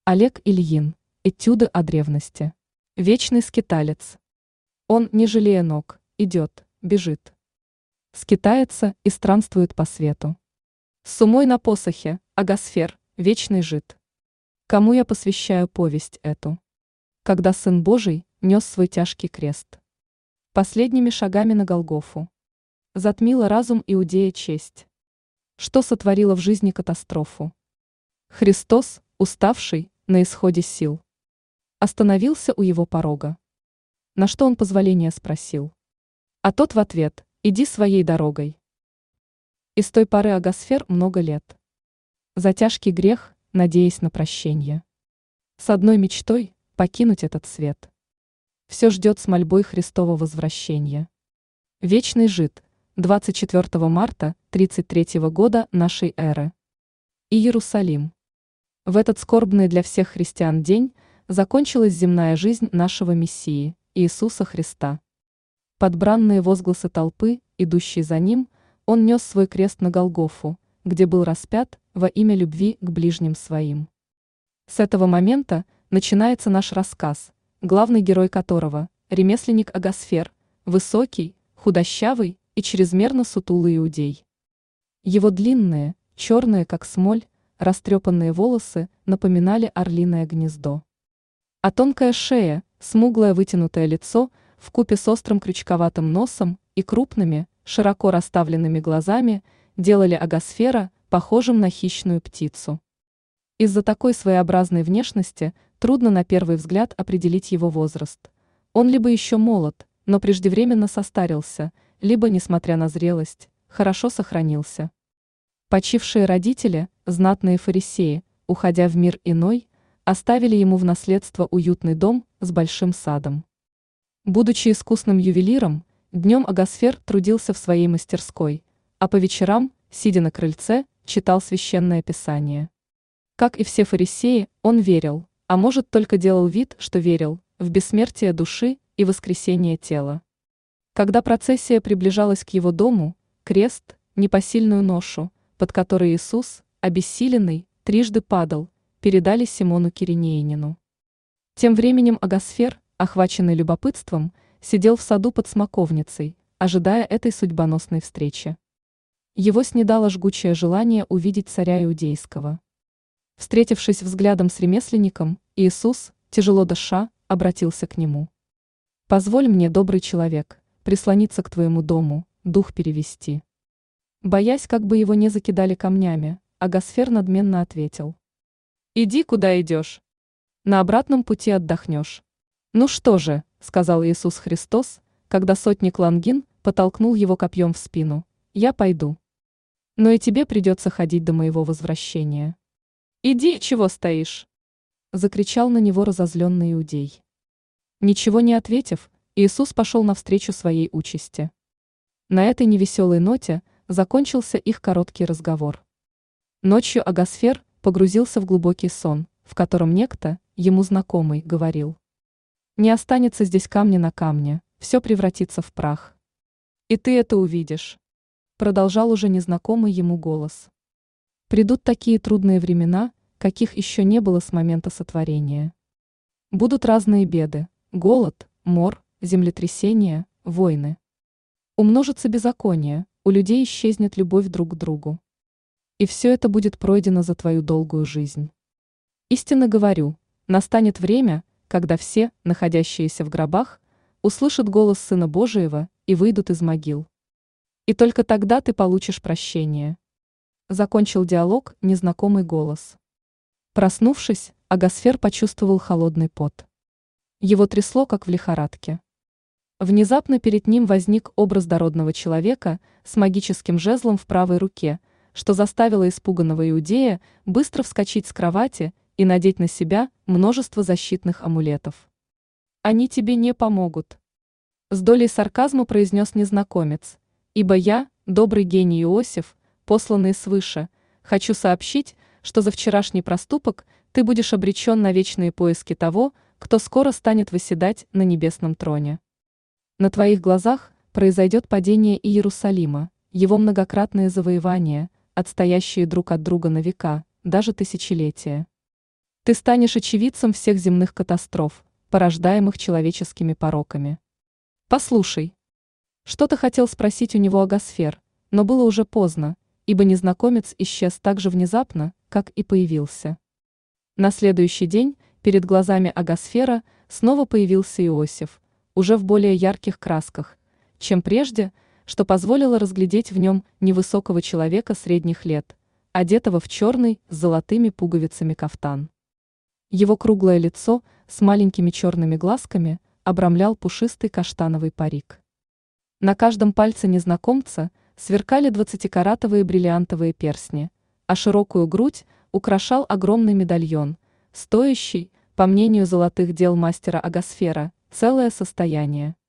Олег Ильин. Этюды о древности. Вечный скиталец. Он, не жалея ног, идет, бежит. Скитается и странствует по свету. С умой на посохе, Агасфер, вечный жид. Кому я посвящаю повесть эту? Когда Сын Божий нес свой тяжкий крест. Последними шагами на Голгофу. Затмила разум Иудея честь. Что сотворила в жизни катастрофу? Христос, уставший, на исходе сил. Остановился у его порога. На что он позволения спросил? А тот в ответ: иди своей дорогой. И с той поры Агасфер много лет. За тяжкий грех, надеясь на прощенье. С одной мечтой — покинуть этот свет. Все ждет с мольбой Христова возвращения. Вечный жид, 24 марта 33 года нашей эры. Иерусалим. В этот скорбный для всех христиан день закончилась земная жизнь нашего Мессии, Иисуса Христа. Под бранные возгласы толпы, идущей за ним, он нес свой крест на Голгофу, где был распят во имя любви к ближним своим. С этого момента начинается наш рассказ, главный герой которого – ремесленник Агасфер, высокий, худощавый и чрезмерно сутулый иудей. Его длинные, черные как смоль, растрепанные волосы напоминали орлиное гнездо. А тонкая шея, смуглое вытянутое лицо вкупе с острым крючковатым носом и крупными, широко расставленными глазами делали Агасфера похожим на хищную птицу. Из-за такой своеобразной внешности трудно на первый взгляд определить его возраст. Он либо еще молод, но преждевременно состарился, либо, несмотря на зрелость, хорошо сохранился. Почившие родители, знатные фарисеи, уходя в мир иной, оставили ему в наследство уютный дом с большим садом. Будучи искусным ювелиром, днем Агасфер трудился в своей мастерской, а по вечерам, сидя на крыльце, читал священное писание. Как и все фарисеи, он верил, а может только делал вид, что верил, в бессмертие души и воскресение тела. Когда процессия приближалась к его дому, крест, непосильную ношу, под которой Иисус, обессиленный, трижды падал, передали Симону Киринеянину. Тем временем Агасфер, охваченный любопытством, сидел в саду под смоковницей, ожидая этой судьбоносной встречи. Его снедало жгучее желание увидеть царя иудейского. Встретившись взглядом с ремесленником, Иисус, тяжело дыша, обратился к нему. «Позволь мне, добрый человек, прислониться к твоему дому, дух перевести». Боясь, как бы его не закидали камнями, Агасфер надменно ответил: «Иди, куда идешь. На обратном пути отдохнешь». «Ну что же», — сказал Иисус Христос, когда сотник Лангин потолкнул его копьем в спину, — «я пойду. Но и тебе придется ходить до моего возвращения». «Иди, чего стоишь?» — закричал на него разозленный иудей. Ничего не ответив, Иисус пошел навстречу своей участи. На этой невеселой ноте закончился их короткий разговор. Ночью Агасфер погрузился в глубокий сон, в котором некто, ему знакомый, говорил: «Не останется здесь камня на камне, все превратится в прах. И ты это увидишь», — продолжал уже незнакомый ему голос. «Придут такие трудные времена, каких еще не было с момента сотворения. Будут разные беды, голод, мор, землетрясения, войны. Умножится беззаконие, у людей исчезнет любовь друг к другу. И все это будет пройдено за твою долгую жизнь. Истинно говорю, настанет время, когда все, находящиеся в гробах, услышат голос Сына Божиего и выйдут из могил. И только тогда ты получишь прощение». Закончил диалог незнакомый голос. Проснувшись, Агасфер почувствовал холодный пот. Его трясло, как в лихорадке. Внезапно перед ним возник образ дородного человека с магическим жезлом в правой руке, что заставило испуганного иудея быстро вскочить с кровати и надеть на себя множество защитных амулетов. «Они тебе не помогут», — с долей сарказма произнес незнакомец, «ибо я, добрый гений Иосиф, посланный свыше, хочу сообщить, что за вчерашний проступок ты будешь обречен на вечные поиски того, кто скоро станет восседать на небесном троне. На твоих глазах произойдет падение Иерусалима, его многократные завоевания, отстоящие друг от друга на века, даже тысячелетия. Ты станешь очевидцем всех земных катастроф, порождаемых человеческими пороками. Послушай. Что-то хотел спросить у него Агасфер, но было уже поздно, ибо незнакомец исчез так же внезапно, как и появился. На следующий день перед глазами Агасфера снова появился Иосиф, уже в более ярких красках, чем прежде, что позволило разглядеть в нем невысокого человека средних лет, одетого в черный с золотыми пуговицами кафтан. Его круглое лицо с маленькими черными глазками обрамлял пушистый каштановый парик. На каждом пальце незнакомца сверкали 20-каратовые бриллиантовые перстни, а широкую грудь украшал огромный медальон, стоящий, по мнению золотых дел мастера Агасфера, целое состояние.